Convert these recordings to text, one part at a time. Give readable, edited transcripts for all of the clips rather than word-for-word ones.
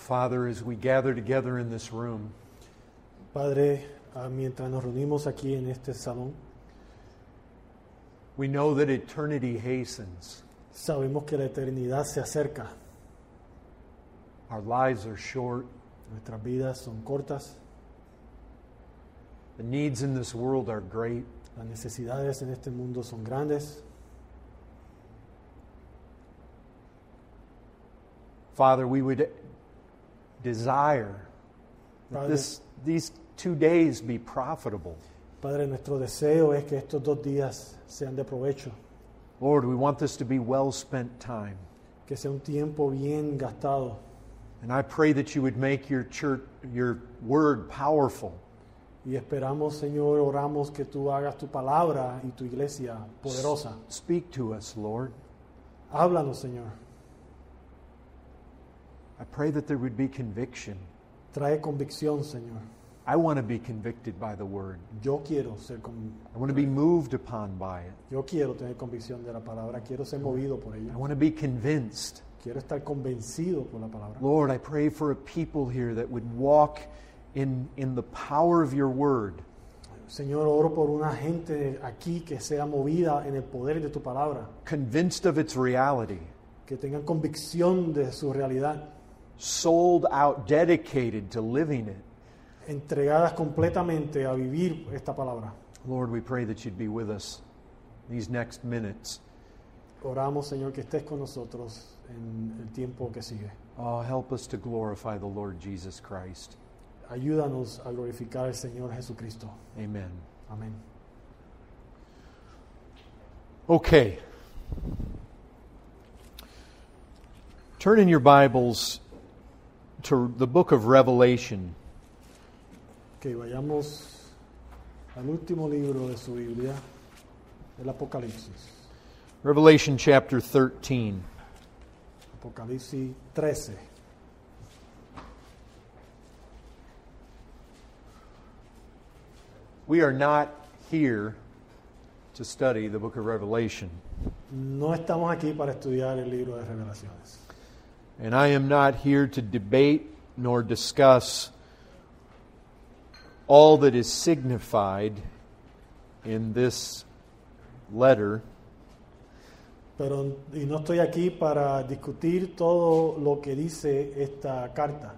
Father, as we gather together in this room, Padre, mientras nos reunimos aquí en este salón, we know that eternity hastens. sabemos que la eternidad se acerca. Our lives are short. Nuestras vidas son cortas, The needs in this world are great. las necesidades en este mundo son grandes. Father, we would desire that Padre, these 2 days be profitable. Padre, nuestro deseo es que estos 2 días sean de provecho, Lord, we want this to be well-spent time. que sea un tiempo bien gastado. And I pray that you would make your church, your word powerful. Y esperamos, Señor, oramos que tú hagas tu palabra y tu iglesia poderosa. Speak to us, Lord. Háblanos, Señor. I pray that there would be conviction. Trae convicción, Señor. I want to be convicted by the word. Yo quiero I want to be moved upon by it. Yo quiero tener convicción de la palabra, quiero ser movido por ella. I want to be convinced. Quiero estar convencido por la palabra. Lord, I pray for a people here that would walk in the power of your word. Señor, oro por una gente aquí que sea movida en el poder de tu palabra, Convinced of its reality. que tengan convicción de su realidad, Sold out, dedicated to living it. entregadas completamente a vivir esta palabra. Lord, we pray that you'd be with us these next minutes. Oramos, Señor, que estés con nosotros en el tiempo que sigue. Oh, help us to glorify the Lord Jesus Christ. Ayúdanos a glorificar al Señor Jesucristo. Amen. Amén. Okay. Turn in your Bibles to the book of Revelation. Que vayamos al último libro de su Biblia, el Apocalipsis. Revelation chapter 13. Apocalipsis 13. We are not here to study the book of Revelation. No estamos aquí para estudiar el libro de Revelaciones. And I am not here to debate nor discuss all that is signified in this letter. Y no estoy aquí para discutir todo lo que dice esta carta.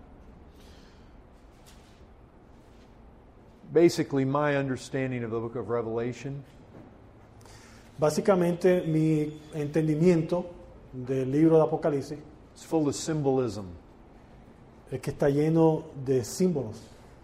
Basically, my understanding of the book of Revelation Básicamente, mi entendimiento del libro de Apocalipsis is full of symbolism. es que está lleno de símbolos.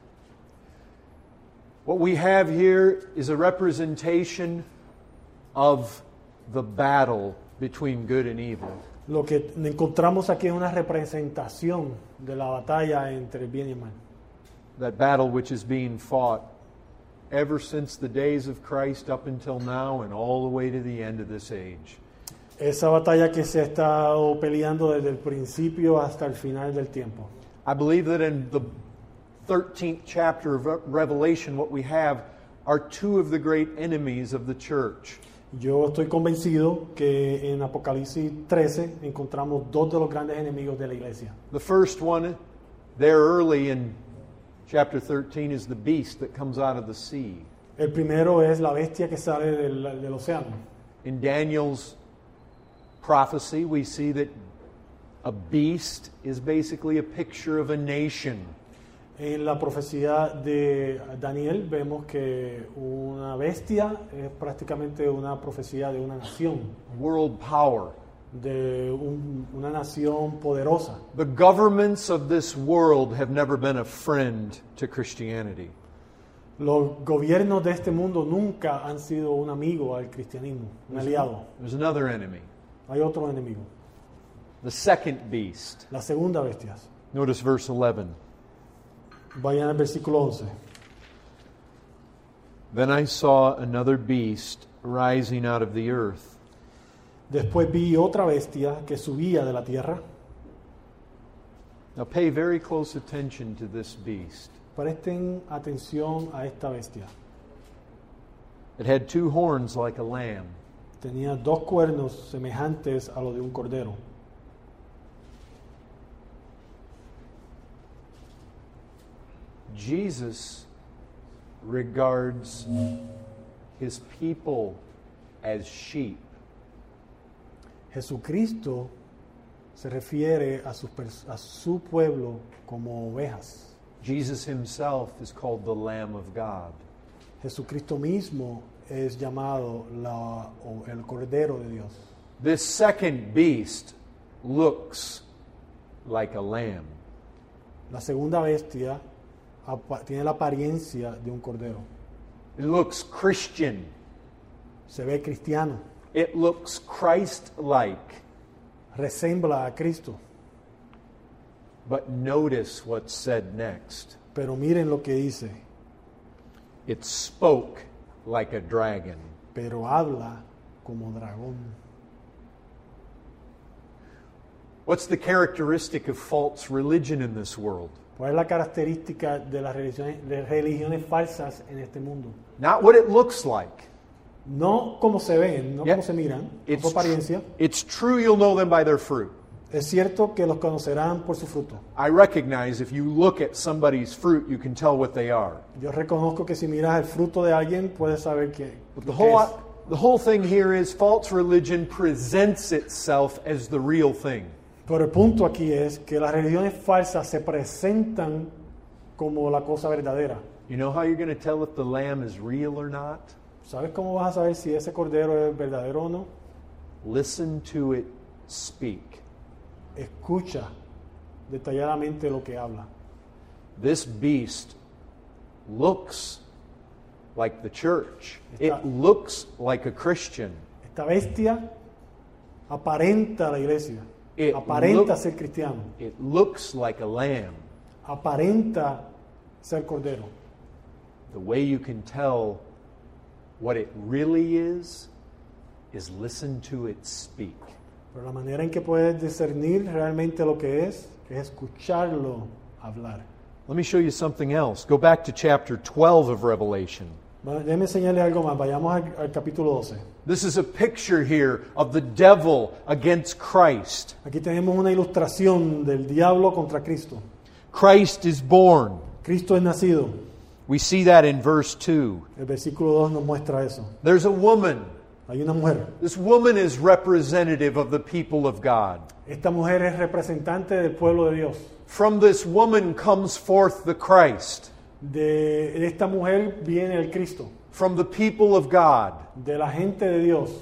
What we have here is a representation of the battle between good and evil. Lo que encontramos aquí es una representación de la batalla entre el bien y el mal. That battle which is being fought ever since the days of Christ up until now and all the way to the end of this age. Esa batalla que se ha estado peleando desde el principio hasta el final del tiempo. I believe that in the 13th chapter of Revelation, what we have are two of the great enemies of the church. Yo estoy convencido que en Apocalipsis 13 encontramos 2 de los grandes enemigos de la iglesia. The first one, there early in chapter 13, is the beast that comes out of the sea. El primero es la bestia que sale del océano. In Daniel's prophecy, we see that a beast is basically a picture of a nation. En la profecía de Daniel vemos que una bestia es prácticamente una profecía de una nación, World power. de una nación poderosa. The governments of this world have never been a friend to Christianity. Los gobiernos de este mundo nunca han sido un amigo al cristianismo, un aliado. There's another enemy, Hay otro enemigo, the second beast. la segunda bestia. Notice verse 11. Vayan al versículo 11. Then I saw another beast rising out of the earth. Después vi otra bestia que subía de la tierra. Now pay very close attention to this beast. Presten atención a esta bestia. It had 2 horns like a lamb. Tenía 2 cuernos semejantes a los de un cordero. Jesus regards his people as sheep. Jesucristo se refiere a su pueblo como ovejas. Jesus himself is called the Lamb of God. Jesucristo mismo es llamado el Cordero de Dios. This second beast looks like a lamb. La segunda bestia tiene la apariencia de un cordero. It looks Christian. Se ve cristiano. It looks Christ-like. Resembla a Cristo. But notice what's said next. Pero miren lo que dice. It spoke like a dragon. Pero habla como dragón. What's the characteristic of false religion in this world? ¿Cuál es la característica de las religiones falsas en este mundo? Not what it looks like. No como se ven, no como se miran, It's, su apariencia. it's true you'll know them by their fruit. Es cierto que los conocerán por su fruto. I recognize if you look at somebody's fruit, you can tell what they are. Yo reconozco que si miras el fruto de alguien, puedes saber qué But qué the es. whole thing here is false religion presents itself as the real thing. Pero el punto aquí es que las religiones falsas se presentan como la cosa verdadera. You know how you're going to tell if the lamb is real or not? ¿Sabes cómo vas a saber si ese cordero es verdadero o no? Listen to it speak. Escucha detalladamente lo que habla. This beast looks like the church. It Está- looks like a Christian. Esta bestia aparenta la iglesia, It aparenta look- ser cristiano, It looks like a lamb. aparenta ser cordero. The way you can tell what it really is listen to it speak. Pero la manera en que puedes discernir realmente lo que es escucharlo hablar. Let me show you something else. Go back to chapter 12 of Revelation. Bueno, déjeme enseñarles algo más. Vayamos al capítulo 12. This is a picture here of the devil against Christ. Aquí tenemos una ilustración del diablo contra Cristo. Christ is born. Cristo es nacido. We see that in verse 2. El versículo 2 nos muestra eso. There's a woman. Hay una mujer. This woman is representative of the people of God. Esta mujer es representante del pueblo de Dios. From this woman comes forth the Christ. De esta mujer viene el Cristo. From the people of God. De la gente de Dios.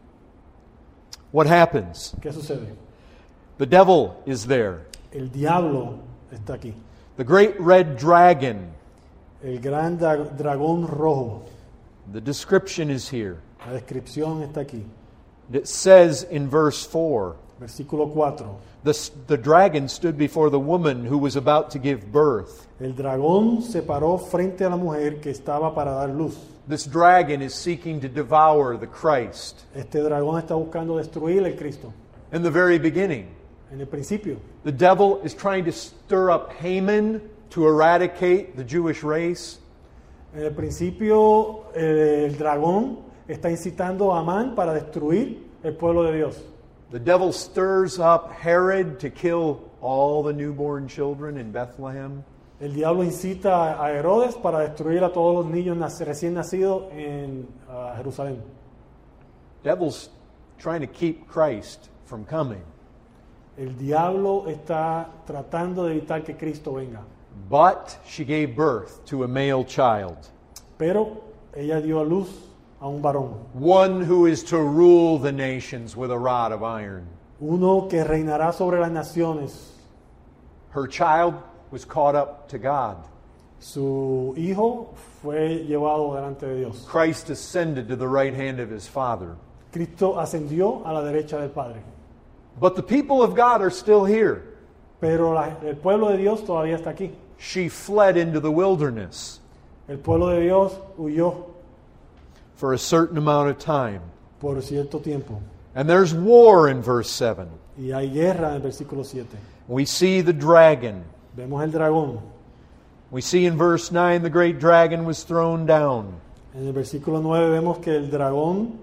What happens? ¿Qué sucede? The devil is there. El diablo está aquí. The great red dragon. El gran dragón rojo. The description is here. La descripción está aquí. It says in verse 4, Versículo 4. the dragon stood before the woman who was about to give birth. El dragón se paró frente a la mujer que estaba para dar luz. This dragon is seeking to devour the Christ. Este dragón está buscando destruir el Cristo. In the very beginning, En el principio, the devil is trying to stir up Haman to eradicate the Jewish race. en el principio el dragón está incitando a Amán para destruir el pueblo de Dios. The devil stirs up Herod to kill all the newborn children in Bethlehem. El diablo incita a Herodes para destruir a todos los niños recién nacidos en Jerusalén. Devil's trying to keep Christ from coming. El diablo está tratando de evitar que Cristo venga. But she gave birth to a male child, Pero ella dio a luz a un varón. one who is to rule the nations with a rod of iron. Uno que reinará sobre las naciones. Her child was caught up to God. Su hijo fue llevado delante de Dios. Christ ascended to the right hand of his Father. Cristo ascendió a la derecha del Padre. But the people of God are still here. Pero el pueblo de Dios todavía está aquí. She fled into the wilderness El pueblo de Dios huyó for a certain amount of time. por cierto tiempo. And there's war in verse 7. Y hay guerra en el versículo 7. We see the dragon. Vemos el dragón. We see in verse 9 the great dragon was thrown down. En el versículo 9 vemos que el dragón,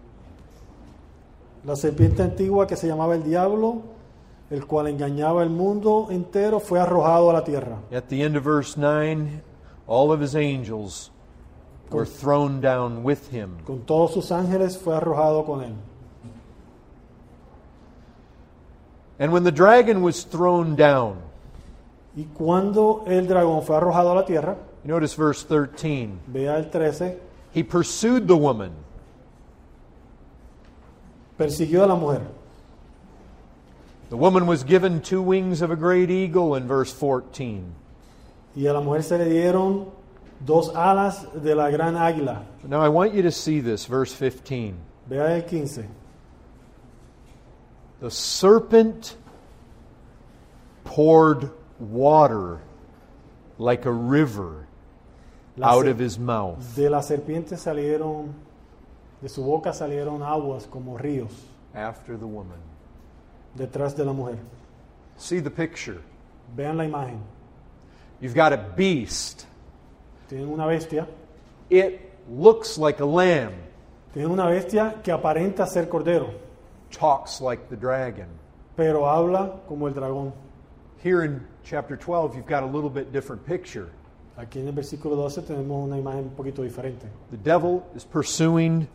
la serpiente antigua que se llamaba el diablo, el cual engañaba el mundo entero, fue arrojado a la tierra. At the end of verse 9, All of his angels were thrown down with him. Con todos sus ángeles fue arrojado con él. And when the dragon was thrown down, Y cuando el dragón fue arrojado a la tierra, notice verse 13, vea el 13, he pursued the woman. persiguió a la mujer. The woman was given 2 wings of a great eagle in verse 14. Y a la mujer se le dieron 2 alas de la gran águila. Now I want you to see this, verse 15. Vea el 15. The serpent poured water like a river out of his mouth. De la serpiente salieron, de su boca salieron aguas como ríos After the woman. detrás de la mujer. See the picture. Vean la imagen. You've got a beast. Tienen una bestia. It looks like a lamb, Tienen una bestia que aparenta ser cordero, talks like the dragon. pero habla como el dragón. Here in chapter 12, you've got a little bit different picture. Aquí en el versículo 12 tenemos una imagen un poquito diferente. The devil is pursuing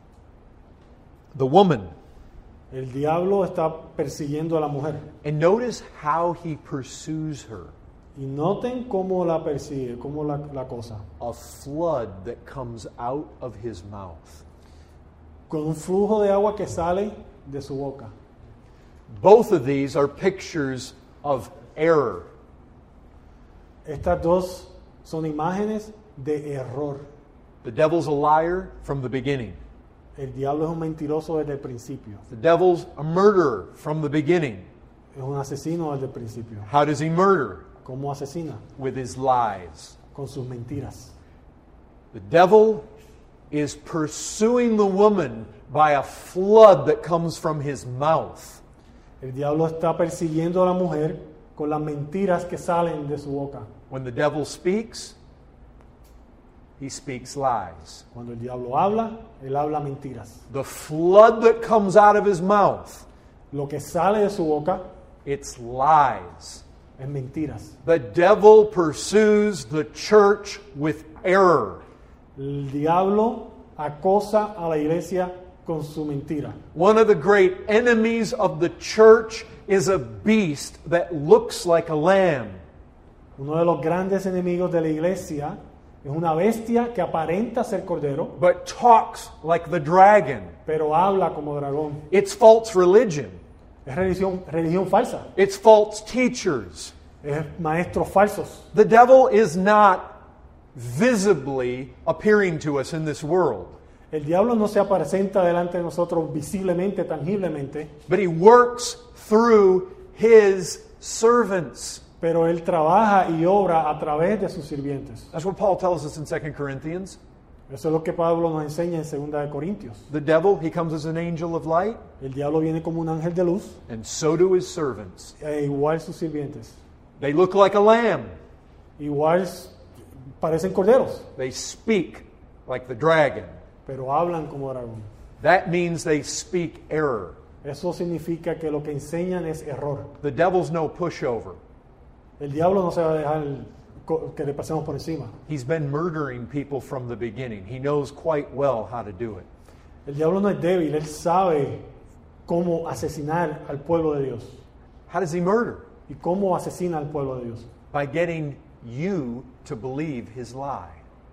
the woman. El diablo está persiguiendo a la mujer. And notice how he pursues her. Y noten cómo la persigue, cómo la cosa. A flood that comes out of his mouth. Con un flujo de agua que sale de su boca. Both of these are pictures of error. Estas dos son imágenes de error. The devil's a liar from the beginning. El diablo es un mentiroso desde el principio. The devil's a murderer from the beginning. Es un asesino desde el principio. How does he murder? ¿Cómo asesina? With his lies. Con sus mentiras. The devil is pursuing the woman by a flood that comes from his mouth. El diablo está persiguiendo a la mujer con las mentiras que salen de su boca. When the devil speaks, he speaks lies. Cuando el diablo habla, él habla mentiras. The flood that comes out of his mouth, Lo que sale de su boca it's lies. es mentiras. The devil pursues the church with error. El diablo acosa a la iglesia con su mentira. One of the great enemies of the church is a beast that looks like a lamb. Uno de los grandes enemigos de la iglesia es una bestia que aparenta ser cordero, But talks like the dragon. pero habla como dragón. It's false religion. Es religión falsa. It's false teachers. Es maestros falsos. The devil is not visibly appearing to us in this world, El diablo no se presenta delante de nosotros visiblemente, tangiblemente, but he works through his servants. pero él trabaja y obra a través de sus sirvientes. That's what Paul tells us in 2 Corinthians. Eso es lo que Pablo nos enseña en 2 de Corintios. The devil, he comes as an angel of light, El diablo viene como un ángel de luz, and so do his servants. e igual sus sirvientes. They look like a lamb. Igual parecen corderos, They speak like the dragon. pero hablan como dragón. That means they speak error. Eso significa que lo que enseñan es error. The devil's no pushover. El diablo no se va a dejar que le pasemos por encima. He's been murdering people from the beginning. He knows quite well how to do it. El diablo no es débil, él sabe cómo asesinar al pueblo de Dios. How does he murder? ¿Y cómo asesina al pueblo de Dios? By getting you to believe his lie.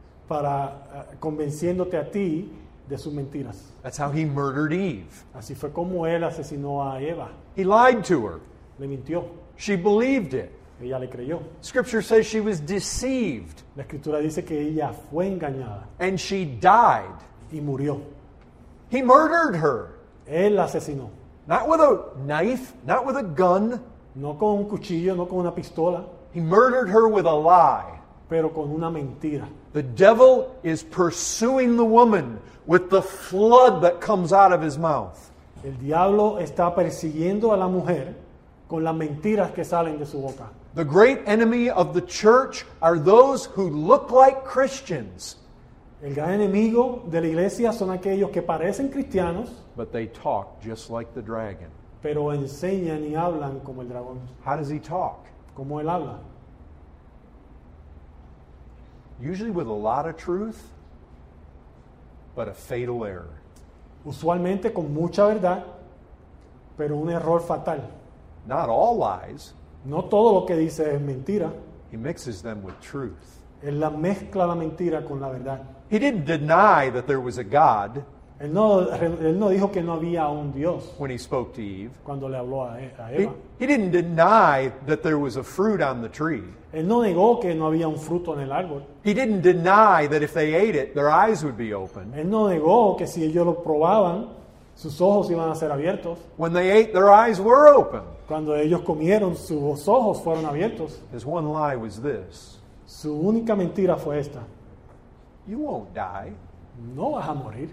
Para convenciéndote a ti de sus mentiras. That's how he murdered Eve. Así fue como él asesinó a Eva. He lied to her. Le mintió. She believed it. Ella le creyó. Scripture says she was deceived La escritura dice que ella fue engañada and she died. y murió. He murdered her. Él la asesinó. Not with a knife, not with a gun. No con un cuchillo, no con una pistola, He murdered her with a lie. pero con una mentira. The devil is pursuing the woman with the flood that comes out of his mouth. El diablo está persiguiendo a la mujer con las mentiras que salen de su boca. The great enemy of the church are those who look like Christians, El gran enemigo de la iglesia son aquellos que parecen cristianos, but they talk just like the dragon. pero enseñan y hablan como el dragón. How does he talk? ¿Cómo él habla? usually with a lot of truth, but a fatal error. Usualmente con mucha verdad, pero un error fatal. Not all lies. No todo lo que dice es mentira. He mixes them with truth. Él la mezcla la mentira con la verdad. He didn't deny that there was a God Él no dijo que no había un Dios when he spoke to Eve. cuando le habló a He, Eva. he didn't deny that there was a fruit on the tree. Él no negó que no había un fruto en el árbol. He didn't deny that if they ate it, their eyes would be open. Él no negó que si ellos lo probaban, sus ojos iban a ser abiertos. When they ate, their eyes were open. Cuando ellos comieron, sus ojos fueron abiertos. His one lie was this: Su única mentira fue esta: you won't die. no vas a morir.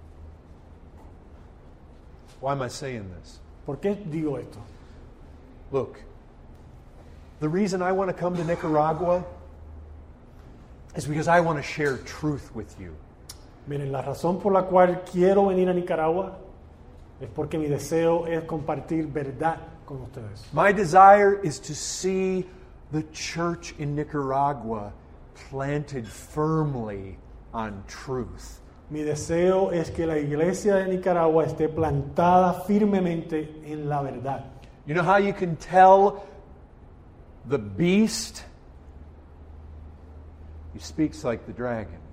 Why am I saying this? ¿Por qué digo esto? Look, the reason I want to come to Nicaragua is because I want to share truth with you. Miren, la razón por la cual quiero venir a Nicaragua es porque mi deseo es compartir verdad con ustedes. My desire is to see the church in Nicaragua planted firmly on truth. Mi deseo es que la iglesia de Nicaragua esté plantada firmemente en la verdad. You know how you can tell the beast? He speaks like the dragon.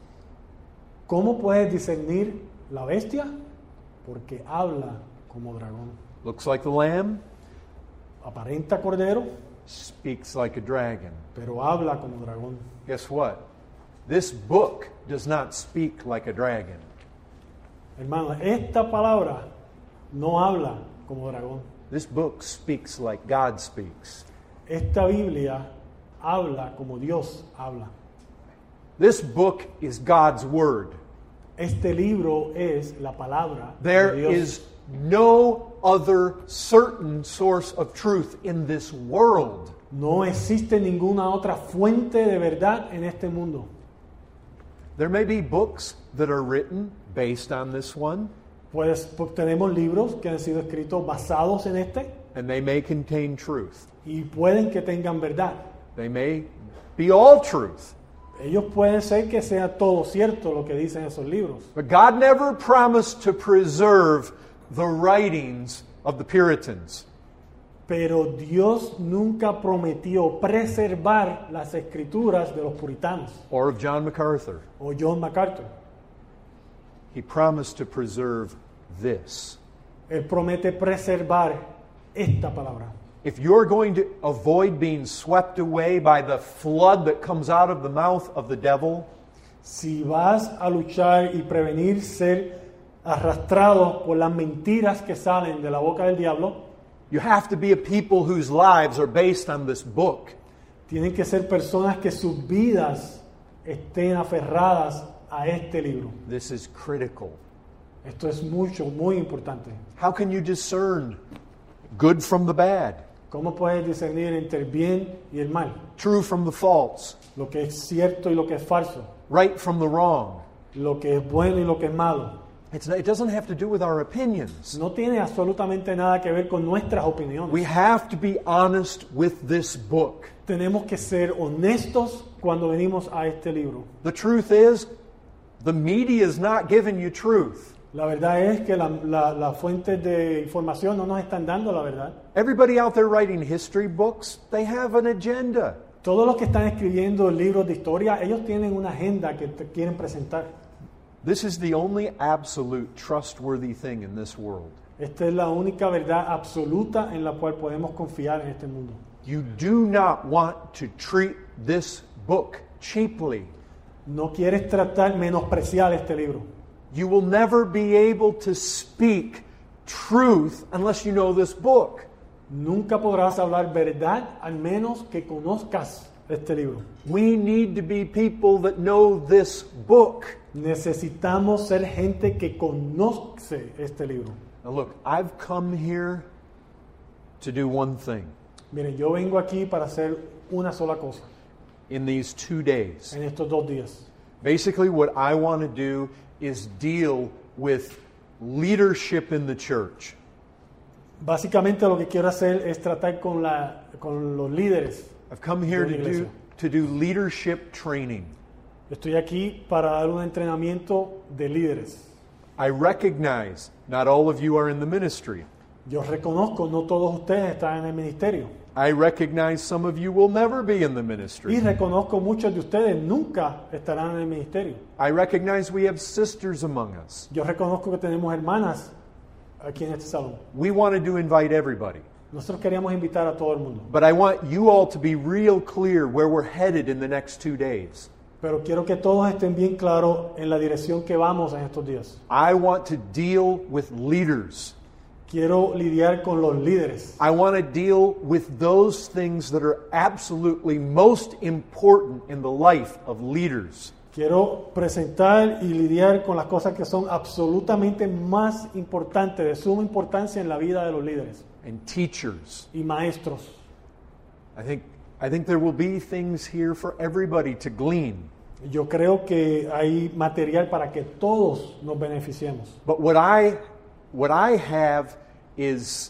¿Cómo puedes discernir la bestia? Porque habla como dragón. Looks like the lamb, Aparenta cordero, speaks like a dragon. pero habla como dragón. Guess what? This book does not speak like a dragon. Hermano, esta palabra no habla como dragón. This book speaks like God speaks. Esta Biblia habla como Dios habla. This book is God's word. Este libro es la palabra There de Dios. is no other certain source of truth in this world. No existe ninguna otra fuente de verdad en este mundo. There may be books that are written based on this one, Pues tenemos libros que han sido escritos basados en este and they may contain truth. y pueden que tengan verdad. They may be all truth. Ellos pueden ser que sea todo cierto lo que dicen esos libros. But God never promised to preserve the writings of the Puritans. Pero Dios nunca prometió preservar las escrituras de los puritanos Or of John MacArthur. o John MacArthur. He promised to preserve this. Él promete preservar esta palabra. If you're going to avoid being swept away by the flood that comes out of the mouth of the devil, Si vas a luchar y prevenir ser arrastrado por las mentiras que salen de la boca del diablo, you have to be a people whose lives are based on this book. tienen que ser personas que sus vidas estén aferradas a este libro. This is critical. Esto es muy importante. How can you discern good from the bad, ¿Cómo puedes discernir entre el bien y el mal? true from the false, Lo que es cierto y lo que es falso. right from the wrong? Lo que es bueno y lo que es malo. It doesn't have to do with our opinions. No tiene absolutamente nada que ver con nuestras opiniones. We have to be honest with this book. Tenemos que ser honestos cuando venimos a este libro. The truth is, the media is not giving you truth. La verdad es que las fuentes de información no nos están dando la verdad. Everybody out there writing history books, they have an agenda. Todos los que están escribiendo libros de historia, ellos tienen una agenda que te quieren presentar. This is the only absolute trustworthy thing in this world. Esta es la única verdad absoluta en la cual podemos confiar en este mundo. You do not want to treat this book cheaply. No quieres tratar, menospreciar este libro. You will never be able to speak truth unless you know this book. Nunca podrás hablar verdad al menos que conozcas este libro. We need to be people that know this book. Necesitamos ser gente que conoce este libro. Now look, I've come here to do one thing Miren, yo vengo aquí para hacer una sola cosa in these 2 days. en estos 2 días. Basically, what I want to do is deal with leadership in the church. Básicamente lo que quiero hacer es tratar con los líderes. I've come here de la iglesia. to do leadership training. Estoy aquí para dar un entrenamiento de líderes. I recognize not all of you are in the ministry. Yo reconozco, no todos ustedes están en el ministerio. I recognize some of you will never be in the Y ministry. reconozco muchos de ustedes nunca estarán en el ministerio. I recognize we have sisters among us. Yo reconozco que tenemos hermanas aquí en este salón. We wanted to invite everybody. Nosotros queríamos invitar a todo el mundo. But I want you all to be real clear where we're headed in the next 2 days. Pero quiero que todos estén bien claros en la dirección que vamos en estos días. I want to deal with leaders. Quiero lidiar con los líderes. I want to deal with those things that are absolutely most important in the life of leaders. Quiero presentar y lidiar con las cosas que son absolutamente más importantes, de suma importancia en la vida de los líderes And teachers. y maestros. I think there will be things here for everybody to glean. Yo creo que hay material para que todos nos beneficiemos. But what I have is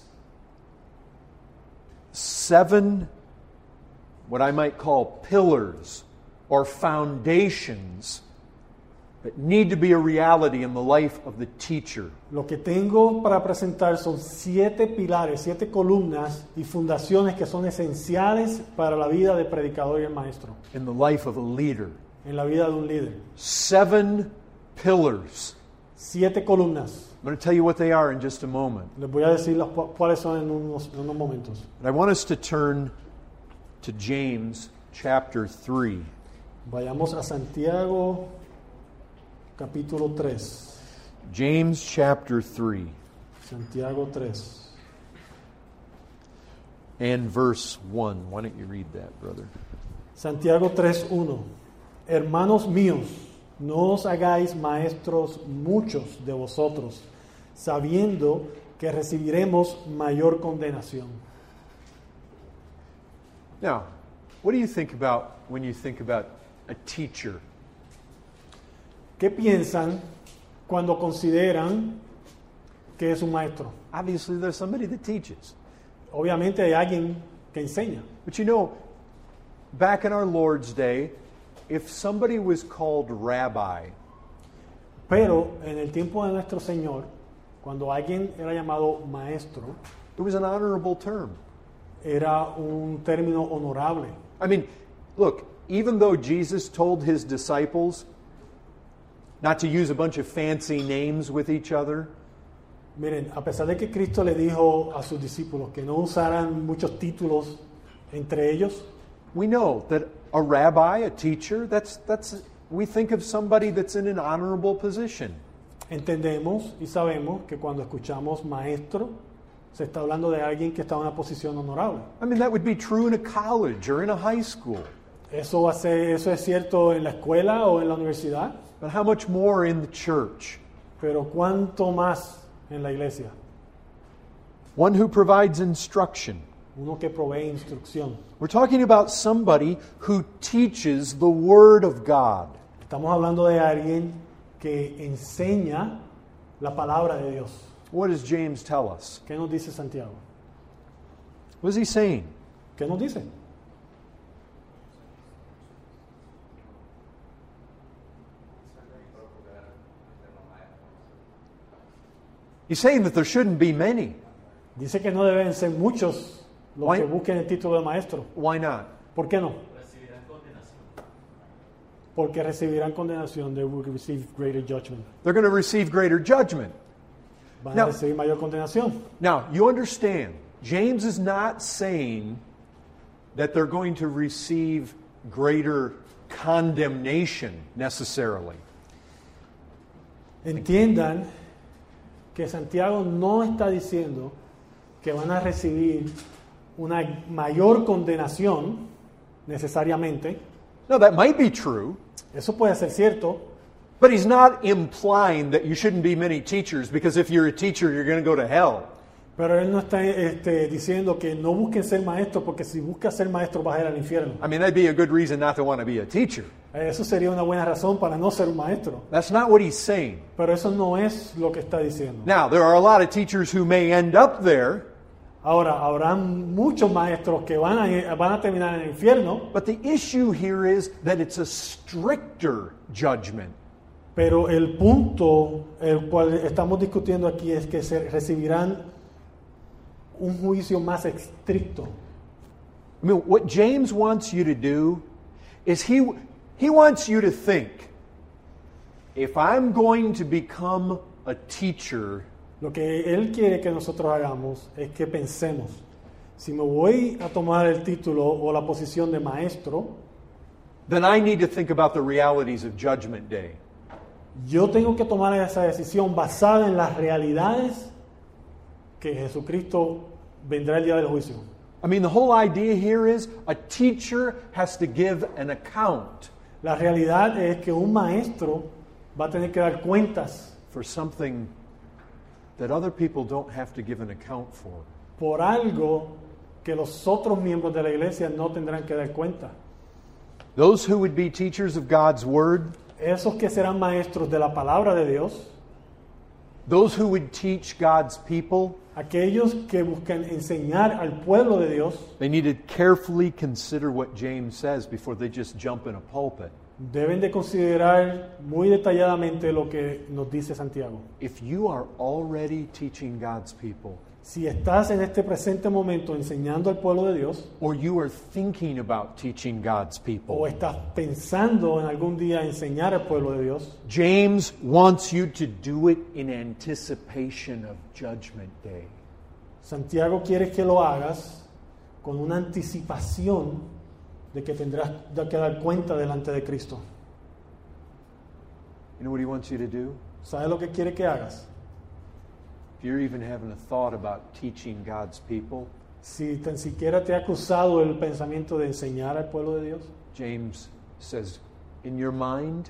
7 what I might call pillars or foundations that need to be a reality in the life of the teacher. Lo que tengo para presentar son 7 pilares, 7 columnas y fundaciones que son esenciales para la vida del predicador y el maestro, In the life of a leader. en la vida de un líder. 7 pillars. 7 columnas. I'm going to tell you what they are in just a moment. Les voy a decir cuáles son en unos momentos. But I want us to turn to James chapter 3. Vayamos a Santiago capítulo 3. James chapter 3 Santiago 3. and verse 1. Why don't you read that, brother? Santiago 3:1. Hermanos míos, no os hagáis maestros muchos de vosotros, sabiendo que recibiremos mayor condenación. Now, what do you think about when you think about a teacher? ¿Qué piensan cuando consideran que es un maestro? Obviously, there's somebody that teaches. Obviamente hay alguien que enseña. But you know, back in our Lord's day, if somebody was called rabbi, Pero en el tiempo de nuestro Señor, cuando alguien era llamado maestro, it was an honorable term. era un término honorable. I mean, look, even though Jesus told his disciples not to use a bunch of fancy names with each other, Miren, a pesar de que Cristo le dijo a sus discípulos que no usaran muchos títulos entre ellos, we know that a rabbi, a teacher, we think of somebody that's in an honorable position. entendemos y sabemos que cuando escuchamos maestro, se está hablando de alguien que está en una posición honorable. I mean, that would be true in a college or in a high school. Eso es cierto en la escuela o en la universidad, But how much more in the church? pero ¿cuánto más en la iglesia? One who provides instruction. Uno que provee instrucción. We're talking about somebody who teaches the Word of God. Estamos hablando de alguien que enseña la palabra de Dios. What does James tell us? ¿Qué nos dice Santiago? What is he saying? ¿Qué nos dice? He's saying that there shouldn't be many. Dice que no deben ser muchos los Why? que busquen el título de maestro. Why not? ¿Por qué no? Porque recibirán condenación. They will receive greater judgment. They're going to receive greater judgment. Van No. a recibir mayor condenación. Now, you understand, James is not saying that they're going to receive greater condemnation necessarily. Entiendan que Santiago no está diciendo que van a recibir una mayor condenación necesariamente. No, that might be true, Eso puede ser cierto, but he's not implying that you shouldn't be many teachers because if you're a teacher, you're going to go to hell. pero él no está diciendo que no busquen ser maestros, porque si buscas ser maestro vas a ir al infierno. I mean, that'd be a good reason not to want to be a teacher. Eso sería una buena razón para no ser un maestro. That's not what he's saying. Pero eso no es lo que está diciendo. Now, there are a lot of teachers who may end up there. Ahora, habrán muchos maestros que van a terminar en el infierno, But the issue here is that it's a stricter judgment. pero el punto el cual estamos discutiendo aquí es que se recibirán un juicio más estricto. I mean, what James wants you to do is he wants you to think, if I'm going to become a teacher, Lo que él quiere que nosotros hagamos es que pensemos, si me voy a tomar el título o la posición de maestro, then I need to think about the realities of Judgment Day. yo tengo que tomar esa decisión basada en las realidades que Jesucristo vendrá el día del juicio. I mean, the whole idea here is a teacher has to give an account La realidad es que un maestro va a tener que dar cuentas for something that other people don't have to give an account for. por algo que los otros miembros de la iglesia no tendrán que dar cuenta. Those who would be teachers of God's Word, Esos que serán maestros de la palabra de Dios, those who would teach God's people, aquellos que buscan enseñar al pueblo de Dios, they need to carefully consider what James says before they just jump in a pulpit. deben de considerar muy detalladamente lo que nos dice Santiago. If you are already teaching God's people, Si estás en este presente momento enseñando al pueblo de Dios, or you are thinking about teaching God's o people, estás pensando en algún día enseñar al pueblo de Dios, James wants you to do it in anticipation of Judgment Day. Santiago quiere que lo hagas con una anticipación de que tendrás que dar cuenta delante de Cristo. You know what he wants you to do? ¿Sabes lo que quiere que hagas? If you're even having a thought about teaching God's people, Si tan siquiera te ha cruzado el pensamiento de enseñar al pueblo de Dios, James says, in your mind,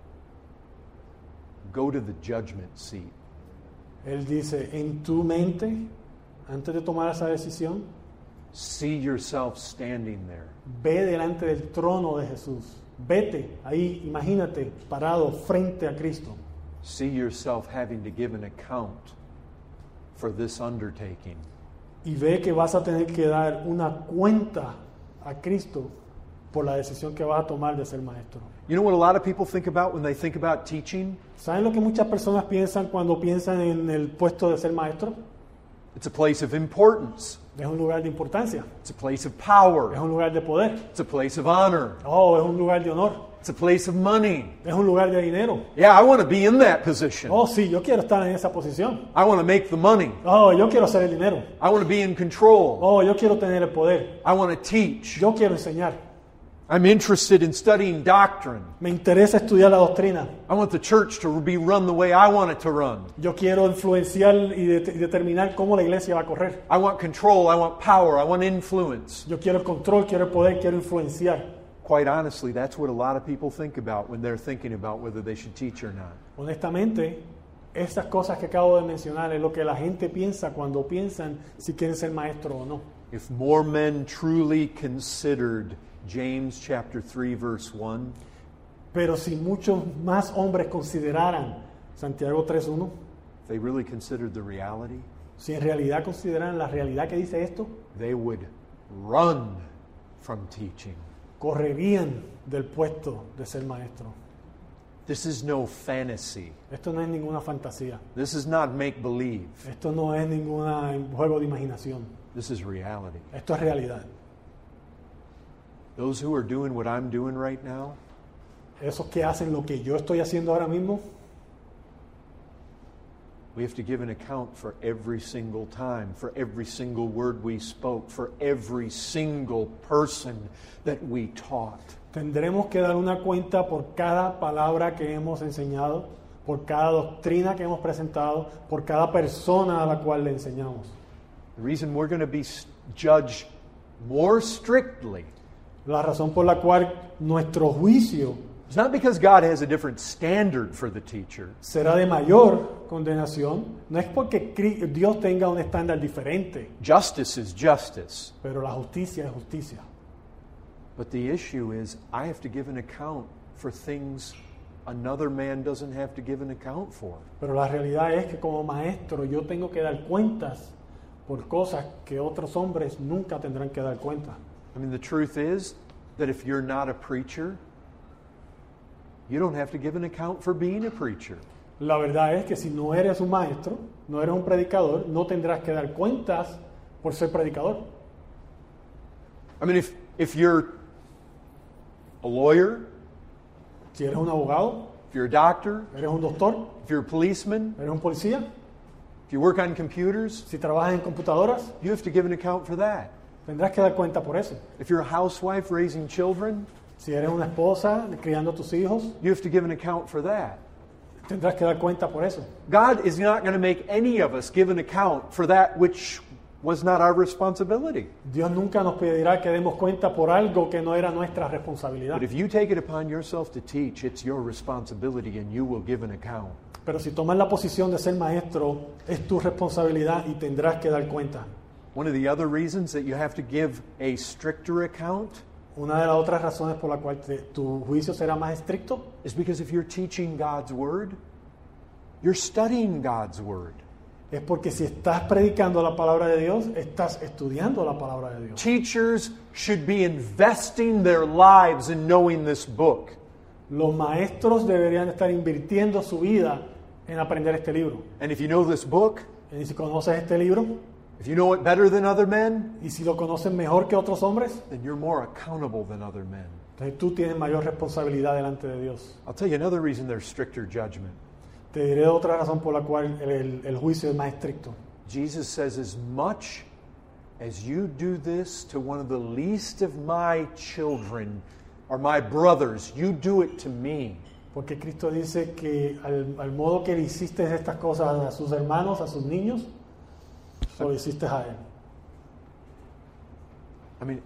go to the judgment seat. él dice, en tu mente, antes de tomar esa decisión, See yourself standing there. ve delante del trono de Jesús. Vete ahí, imagínate, parado frente a Cristo. See yourself having to give an account for this undertaking. Y ve que vas a tener que dar una cuenta a Cristo por la decisión que vas a tomar de ser maestro. You know what a lot of people think about when they think about teaching? ¿Saben lo que muchas personas piensan cuando piensan en el puesto de ser maestro? It's a place of importance. Es un lugar de importancia, It's a place of es power. un lugar de poder, It's a place of honor. es un lugar de honor, It's a place of money. es un lugar de dinero. Yeah, I want to be in that position. Sí, yo quiero estar en esa posición. I want to make the money. Yo quiero hacer el dinero. I want to be in control. Yo quiero tener el poder. I want to teach. Yo quiero enseñar. I'm interested in studying doctrine. Me interesa estudiar la doctrina. I want the church to be run the way I want it to run. Yo quiero influenciar y determinar cómo la iglesia va a correr. I want control. I want power. I want influence. Yo quiero el control, quiero el poder, quiero influenciar. Quite honestly, that's what a lot of people think about when they're thinking about whether they should teach or not. Honestamente, esas cosas que acabo de mencionar es lo que la gente piensa cuando piensan si quieren ser maestro o no. If more men truly considered James chapter 3 verse 1, Pero si muchos más hombres consideraran Santiago 3.1, if they really considered the reality, si en realidad consideraran la realidad que dice esto, they would run from teaching. correrían del puesto de ser maestro. This is no fantasy. Esto no es ninguna fantasía. This is not make-believe. Esto no es ningún juego de imaginación. This is reality. Esto es realidad. Those who are doing what I'm doing right now, Esos que hacen lo que yo estoy haciendo ahora mismo, we have to give an account for every single time, for every single word we spoke, for every single person that we taught. tendremos que dar una cuenta por cada palabra que hemos enseñado, por cada doctrina que hemos presentado, por cada persona a la cual le enseñamos. The reason we're going to be judged more strictly La razón por la cual nuestro juicio is not because God has a different standard for the teacher. será de mayor condenación, no es porque Dios tenga un estándar diferente, Justice is justice. pero la justicia es justicia. But the issue is I have to give an account for things another man doesn't have to give an account for. Pero la realidad es que como maestro yo tengo que dar cuentas por cosas que otros hombres nunca tendrán que dar cuenta. I mean, the truth is that if you're not a preacher, you don't have to give an account for being a preacher. La verdad es que si no eres un maestro, no eres un predicador, no tendrás que dar cuentas por ser predicador. I mean, if you're a lawyer, Si eres un abogado, if you're a doctor, eres un doctor, if you're a policeman, eres un policía, if you work on computers, si trabajas en computadoras, you have to give an account for that. tendrás que dar cuenta por eso. If you're a housewife raising children, Si eres una esposa criando a tus hijos, you have to give an account for that. tendrás que dar cuenta por eso. God is not going to make any of us give an account for that which was not our responsibility. Dios nunca nos pedirá que demos cuenta por algo que no era nuestra responsabilidad. But if you take it upon yourself to teach, it's your responsibility and you will give an account. Pero si tomas la posición de ser maestro, es tu responsabilidad y tendrás que dar cuenta. One of the other reasons that you have to give a stricter account Una de las otras razones por la cual tu juicio será más estricto is because if you're teaching God's Word, you're studying God's Word. es porque si estás predicando la palabra de Dios, estás estudiando la palabra de Dios. Teachers should be investing their lives in knowing this book. Los maestros deberían estar invirtiendo su vida en aprender este libro. And if you know this book, Y si conoces este libro, if you know it better than other men, y si lo conoces mejor que otros hombres, then you're more accountable than other men. entonces tú tienes mayor responsabilidad delante de Dios. I'll tell you another reason there's stricter judgment. Te diré otra razón por la cual el juicio es más estricto. Jesus says, as much as you do this to one of the least of my children or my brothers, you do it to me. Porque Cristo dice que al modo que le hiciste estas cosas a sus hermanos, a sus niños, lo hiciste a él. I mean,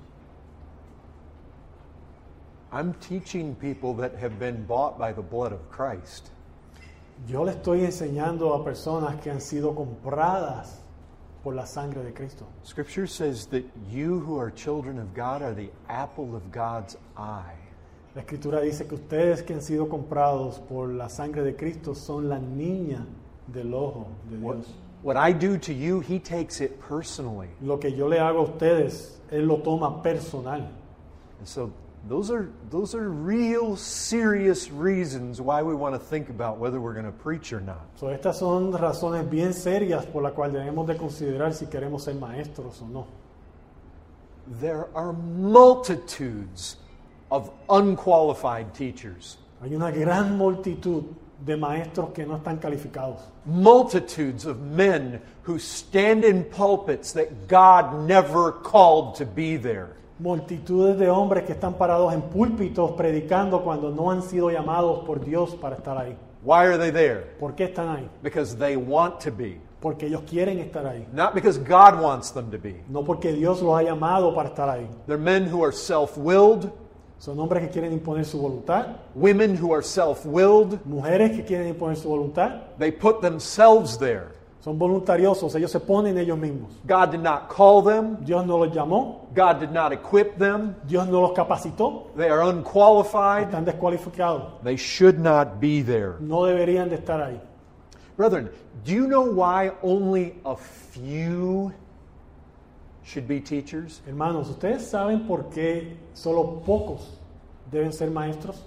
I'm teaching people that have been bought by the blood of Christ. Yo le estoy enseñando a personas que han sido compradas por la sangre de Cristo. Scripture says that you who are children of God are the apple of God's eye. La Escritura dice que ustedes que han sido comprados por la sangre de Cristo son la niña del ojo de Dios. What I do to you, He takes it personally. Lo que yo le hago a ustedes, Él lo toma personal. And so those are real serious reasons why we want to think about whether we're going to preach or not. So, estas son razones bien serias por las cuales debemos de considerar si queremos ser maestros o no. There are multitudes of unqualified teachers. Hay una gran multitud de maestros que no están calificados. Multitudes of men who stand in pulpits that God never called to be there. Multitudes de hombres que están parados en púlpitos predicando cuando no han sido llamados por Dios para estar ahí. Why are they there? ¿Por qué están ahí? Because they want to be. Porque ellos quieren estar ahí. Not because God wants them to be. No porque Dios los ha llamado para estar ahí. They're men who are self-willed, Son hombres que quieren imponer su voluntad, women who are self-willed. mujeres que quieren imponer su voluntad. They put themselves there. Son voluntariosos, ellos se ponen ellos mismos. God did not call them. Dios no los llamó, God did not equip them. Dios no los capacitó, They are unqualified. están descualificados. They should not be there. No deberían de estar ahí. Brethren, do you know why only a few should be teachers? Hermanos, ¿ustedes saben por qué solo pocos deben ser maestros?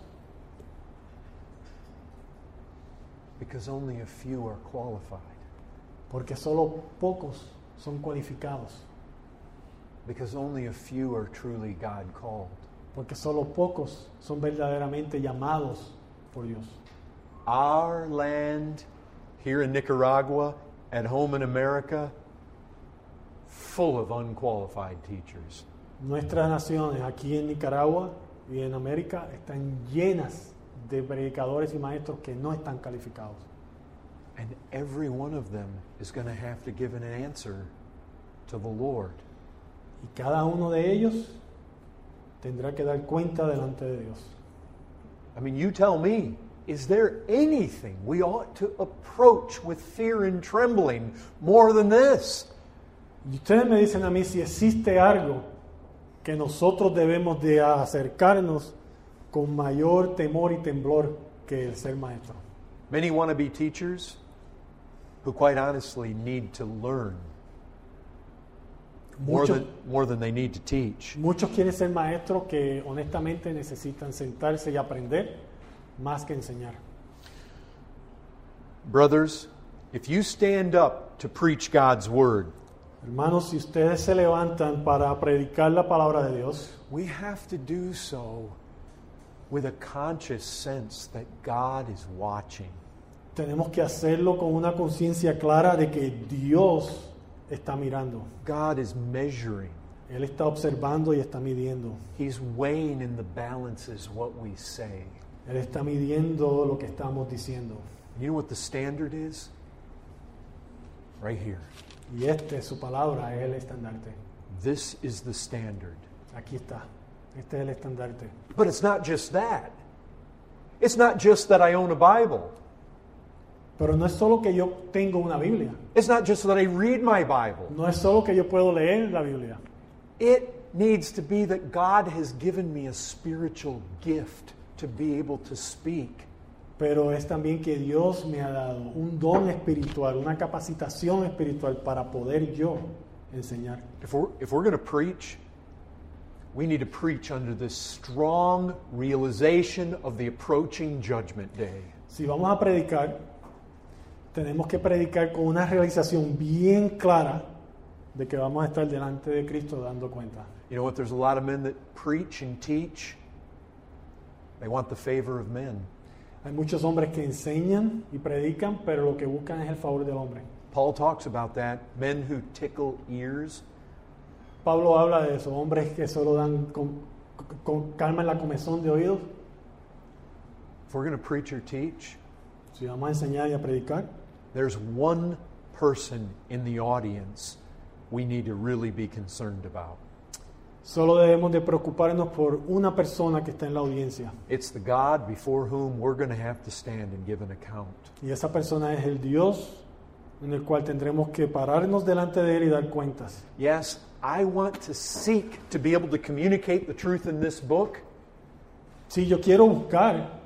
Because only a few are qualified. Porque solo pocos son cualificados. Because only a few are truly God called. Porque solo pocos son verdaderamente llamados por Dios. Our land here in Nicaragua, at home in America, full of unqualified teachers. Nuestras naciones aquí en Nicaragua y en América están llenas de predicadores y maestros que no están calificados. And every one of them is going to have to give an answer to the Lord. Y cada uno de ellos tendrá que dar cuenta delante de Dios. I mean, you tell me, is there anything we ought to approach with fear and trembling more than this? Y ustedes me dicen a mí si existe algo que nosotros debemos de acercarnos con mayor temor y temblor que el ser maestro. Many want to be teachers who quite honestly need to learn more than they need to teach. Muchos quieren ser maestros que honestamente necesitan sentarse y aprender más que enseñar. Brothers, if you stand up to preach God's word, Hermanos, si ustedes se levantan para predicar la palabra de Dios, we have to do so with a conscious sense that God is watching. tenemos que hacerlo con una conciencia clara de que Dios está mirando. God is measuring. Él está observando y está midiendo. He's weighing in the balances what we say. Él está midiendo lo que estamos diciendo. You know what the standard is? Right here. Y esta es su palabra, es el estandarte. This is the standard. Aquí está. Este es el estandarte. But it's not just that. It's not just that I own a Bible. Pero no es solo que yo tengo una Biblia. It's not just that I read my Bible. No es solo que yo puedo leer la Biblia. It needs to be that God has given me a spiritual gift to be able to speak. Pero es también que Dios me ha dado un don espiritual, una capacitación espiritual para poder yo enseñar. If we're going to preach, we need to preach under this strong realization of the approaching judgment day. Si vamos a predicar, tenemos que predicar con una realización bien clara de que vamos a estar delante de Cristo dando cuenta. You know what? There's a lot of men that preach and teach. They want the favor of men. Hay muchos hombres que enseñan y predican, pero lo que buscan es el favor del hombre. Paul talks about that. Men who tickle ears. Pablo habla de eso, hombres que solo dan con calma en la comezón de oídos. If we're going to preach or teach, Si vamos a enseñar y a predicar, there's one person in the audience we need to really be concerned about. solo debemos de preocuparnos por una persona que está en la audiencia. It's the God before whom we're going to have to stand and give an account. Y esa persona es el Dios en el cual tendremos que pararnos delante de Él y dar cuentas. Yes, I want to seek to be able to communicate the truth in this book. Sí, yo quiero buscar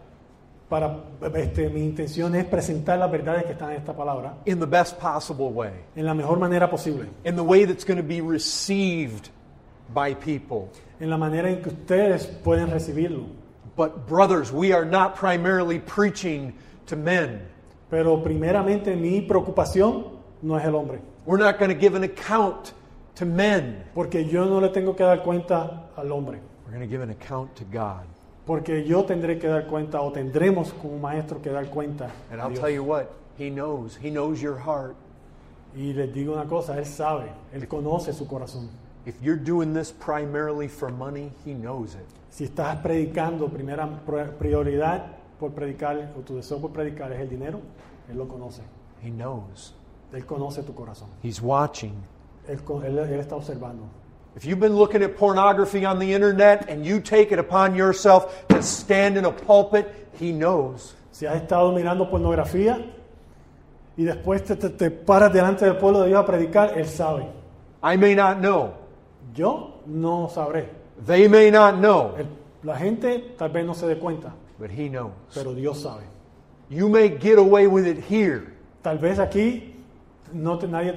mi intención es presentar las verdades que están en esta palabra In the best possible way. en la mejor manera posible, In the way that's going to be received by people. en la manera en que ustedes pueden recibirlo. But brothers, we are not primarily preaching to men. Pero primeramente mi preocupación no es el hombre, We're not going to give an account to men. porque yo no le tengo que dar cuenta al hombre, We're going to give an account to God. porque yo tendré que dar cuenta o tendremos como maestro que dar cuenta And a I'll Dios. tell you what, He knows your heart. Y les digo una cosa, Él sabe, Él conoce su corazón. If you're doing this primarily for money, He knows it. Si estás predicando, primera prioridad por predicar, o tu deseo por predicar es el dinero, Él lo conoce. He knows. Él conoce tu corazón. He's watching. Él está observando. If you've been looking at pornography on the internet and you take it upon yourself to stand in a pulpit, He knows. Si has estado mirando pornografía y después te paras delante del pueblo de Dios a predicar, Él sabe. I may not know. Yo no sabré. They may not know. La gente tal vez no se dé cuenta, But He knows. pero Dios sabe. You may get away with it here. Tal vez aquí nadie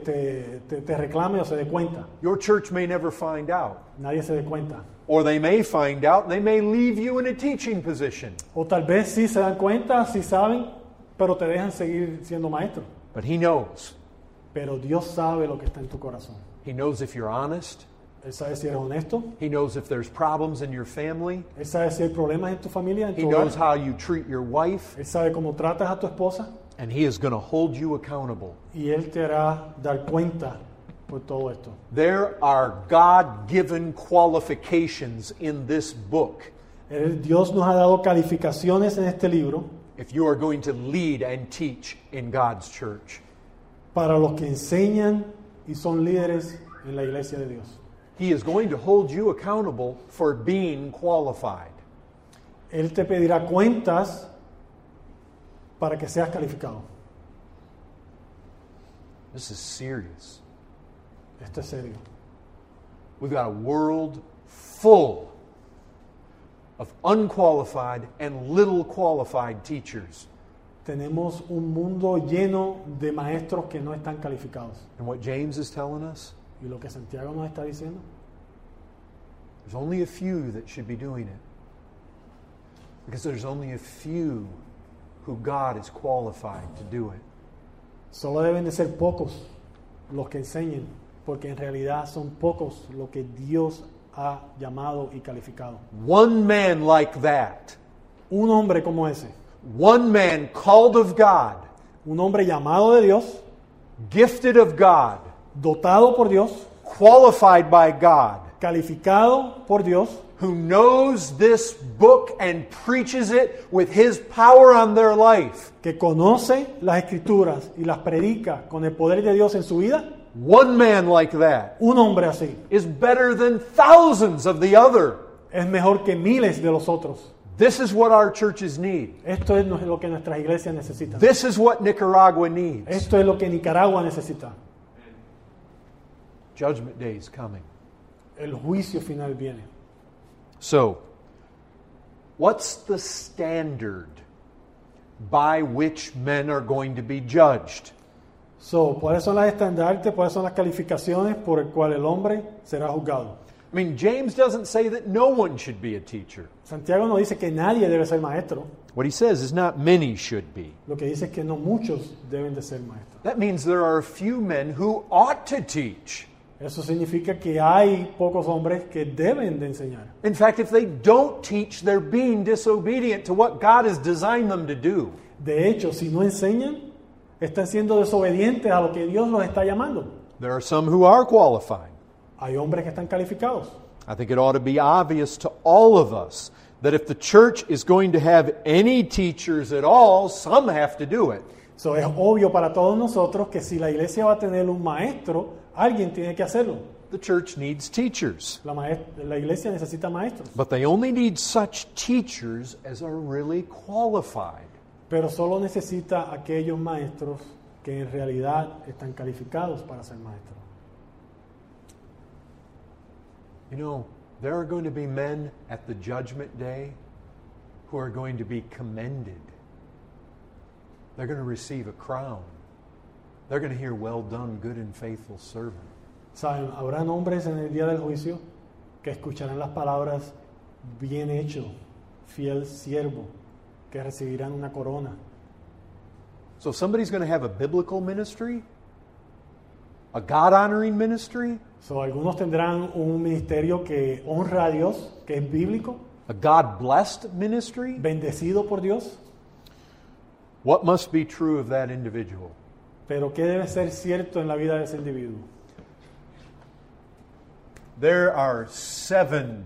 te reclame o se dé cuenta. Your church may never find out. Nadie se dé cuenta. Or they may find out. They may leave you in a teaching position. O tal vez sí se dan cuenta, sí saben, pero te dejan seguir siendo maestro. But He knows. Pero Dios sabe lo que está en tu corazón. He knows if you're honest. Él sabe si eres honesto. He knows if there's problems in your family. Él sabe si hay problemas en tu familia, en He tu knows hogar. how you treat your wife. Él sabe cómo tratas a tu esposa. And He is going to hold you accountable. Y Él te hará dar cuenta por todo esto. There are God-given qualifications in this book Dios nos ha dado calificaciones en este libro if you are going to lead and teach in God's church. para los que enseñan y son líderes en la iglesia de Dios. He is going to hold you accountable for being qualified. Él te pedirá cuentas para que seas calificado. This is serious. Esto es serio. We've got a world full of unqualified and little qualified teachers. Tenemos un mundo lleno de maestros que no están calificados. And what James is telling us, Y lo que Santiago nos está diciendo, There's only a few that should be doing it. Because there's only a few who God is qualified to do it. solo deben de ser pocos los que enseñen, porque en realidad son pocos los que Dios ha llamado y calificado. One man like that, Un hombre como ese, one man called of God, un hombre llamado de Dios, gifted of God, dotado por Dios, qualified by God, calificado por Dios, who knows this book and preaches it with His power on their life. que conoce las Escrituras y las predica con el poder de Dios en su vida, One man like that un hombre así is better than thousands of the other. es mejor que miles de los otros. This is what our churches need. Esto es lo que nuestras iglesias necesitan. This is what Nicaragua needs. Esto es lo que Nicaragua necesita. Judgment Day is coming. El juicio final viene. So, what's the standard by which men are going to be judged? ¿Cuáles son las estandartes, cuáles son las calificaciones por el cual el hombre será juzgado? I mean, James doesn't say that no one should be a teacher. Santiago no dice que nadie debe ser maestro. What he says is not many should be. Lo que dice es que no muchos deben de ser maestros. That means there are a few men who ought to teach. Eso significa que hay pocos hombres que deben de enseñar. In fact, if they don't teach, they're being disobedient to what God has designed them to do. De hecho, si no enseñan, están siendo desobedientes a lo que Dios los está llamando. There are some who are qualified. Hay hombres que están calificados. I think it ought to be obvious to all of us that if the church is going to have any teachers at all, some have to do it. Es obvio para todos nosotros que si la iglesia va a tener un maestro, alguien tiene que hacerlo. The church needs teachers. La iglesia necesita maestros. But they only need such teachers as are really qualified. Pero solo necesita aquellos maestros que en realidad están calificados para ser maestros. You know, there are going to be men at the judgment day who are going to be commended. They're going to receive a crown. They're going to hear, "Well done, good and faithful servant." Saben, habrán hombres en el día del juicio que escucharán las palabras bien hecho, fiel siervo, que recibirán una corona. So somebody's going to have a biblical ministry, a God-honoring ministry, Algunos tendrán un ministerio que honra a Dios, que es bíblico, a God-blessed ministry. bendecido por Dios. What must be true of that individual? Pero ¿qué debe ser cierto en la vida de ese individuo? There are seven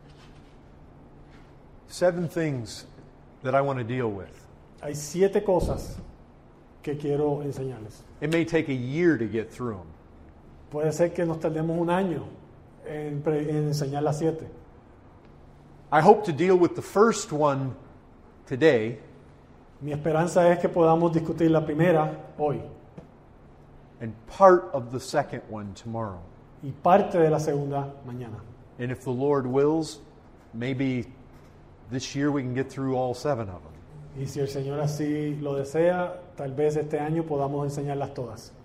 things that I want to deal with. Hay 7 cosas que quiero enseñarles. It may take a year to get through them. Puede ser que nos tardemos un año en enseñar las 7. I hope to deal with the first one today, Mi esperanza es que podamos discutir la primera hoy and part of the second one tomorrow. y parte de la segunda mañana. And if the Lord wills, maybe this year we can get through all 7 of them. Y si el Señor así lo desea, tal vez este año podamos enseñarlas todas.